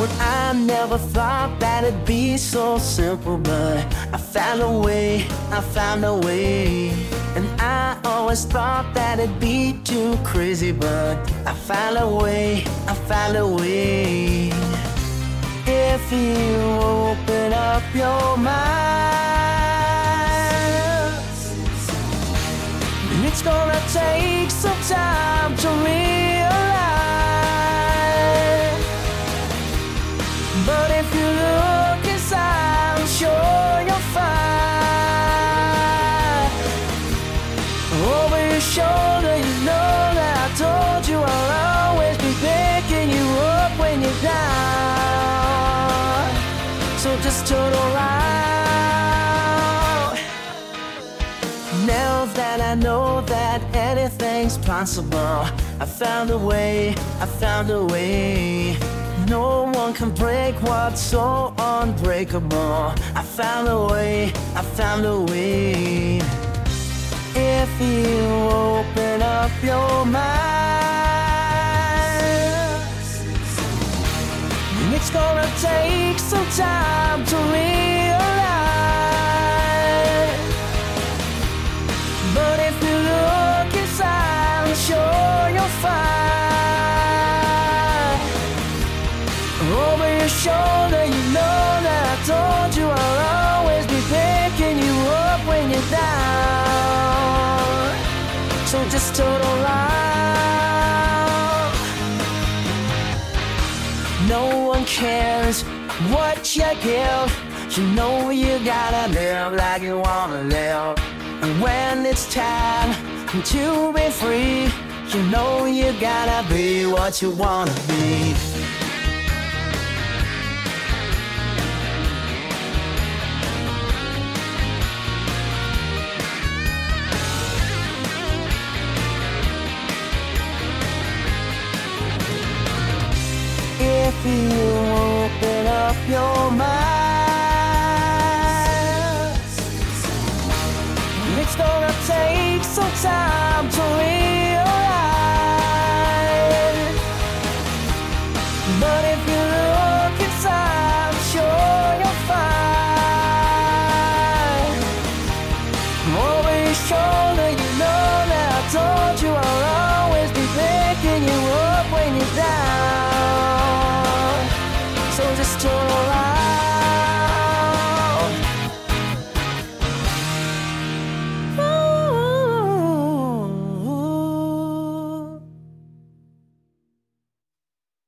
Lord, I never thought that it'd be so simple, but I found a way, I found a way. And I always thought that it'd be too crazy, but I found a way, I found a way. If you open up your mind, it's gonna take some time to realize. But if you look inside, I'm sure you'll find. Over your shoulder, you know that I told you I'll always be picking you up when you're down. So just turn around. Now that I know that anything's possible, I found a way, I found a way. No one can break what's so unbreakable. I found a way, I found a way. If you open up your mind, it's gonna take some time to realize. But if you look inside, I'm sure you'll find. Over your shoulder, you know that I told you I'll always be picking you up when you're down. So just turn around. No one cares what you give. You know you gotta live like you wanna live. And when it's time to be free, you know you gotta be what you wanna be. If you open up your mind, it's gonna take some time to realize. But if you look inside, I'm sure you'll find. Over your shoulder, you know that I told you I'll always be picking you up